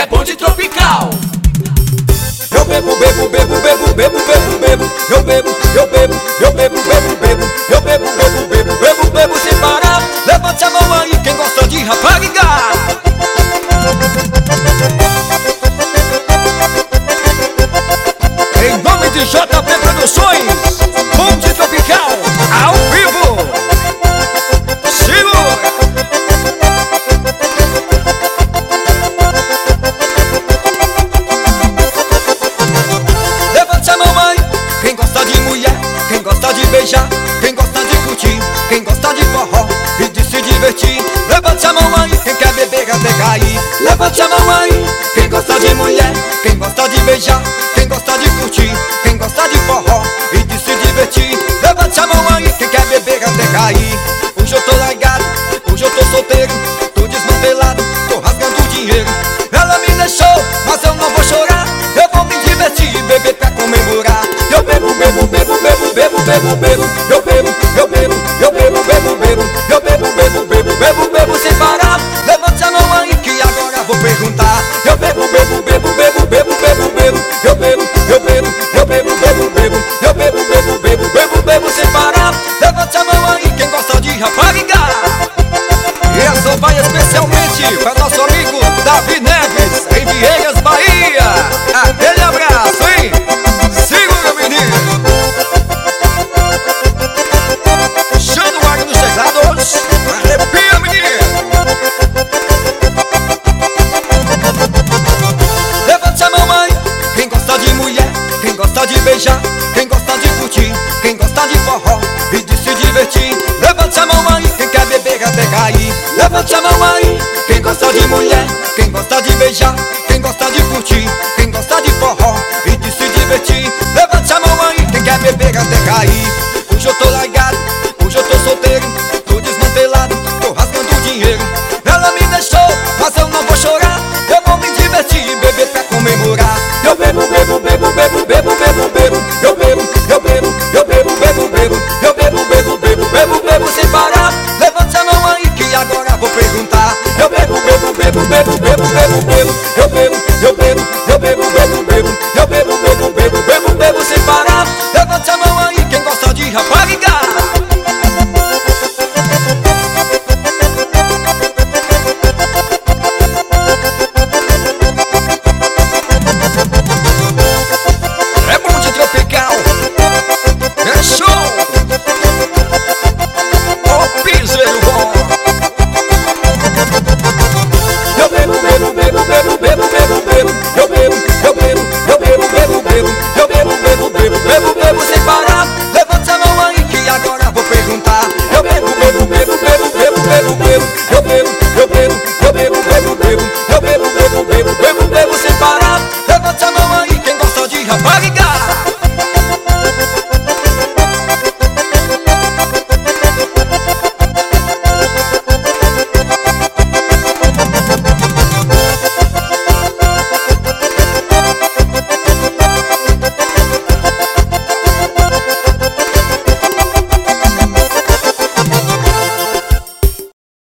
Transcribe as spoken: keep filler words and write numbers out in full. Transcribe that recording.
bonde tropical. Eu bebo, bebo, bebo, bebo, bebo, bebo, bebo. Eu bebo, eu bebo, eu bebo, bebo, bebo. Eu bebo, bebo, bebo, bebo, bebo sem parar. Levante a mão aí quem gosta de rapariga. Em nome de J P Produções, bonde tropical, ao vivo. Segura! Levante a mão aí, quem gosta de mulher, quem gosta de beijar, quem gosta de curtir, quem gosta de forró e de se divertir. Levante a mão aí, quem quer beber até cair. Levante a mão aí, quem gosta de mulher, quem gosta de beijar, quem gosta de curtir, quem gosta de forró e de se divertir. Levante a mão aí, quem quer beber até cair. Hoje eu tô largado, hoje eu tô solteiro, tô desmantelado, tô rasgando dinheiro. Ela me deixou, mas eu não vou chorar. Eu vou me divertir e beber pra comemorar. Eu bebo, bebo, bebo, bebo, bebo, bebo, bebo. Eu bebo, eu bebo, eu bebo, bebo, bebo. Eu bebo, bebo, bebo, bebo, bebo sem parar. Levante a mão aí que agora vou perguntar. Eu bebo, bebo, bebo, bebo, bebo, bebo, bebo. Eu bebo, eu bebo, eu bebo, bebo, bebo. Eu bebo, bebo, bebo, bebo, bebo sem parar. Levante a mão aí quem gosta de rapariga. E essa vai especialmente para nosso amigo Davi Neves, em Vieiras, Bahia. Aquele abraço, hein? Segura, menino. Januário dos teclados. Arrepia, menino. Levante a mão aí, quem gosta de mulher, quem gosta de beijar, quem gosta de curtir, quem gosta de forró e de se divertir. Levante a mão aí, quem quer beber até cair. Levante a mão aí, quem gosta de mulher, quem gosta de beijar, quem gosta de curtir, quem gosta de forró e de se divertir. Levante a mão aí, quem quer beber até cair. Hoje eu tô largado, hoje eu tô solteiro,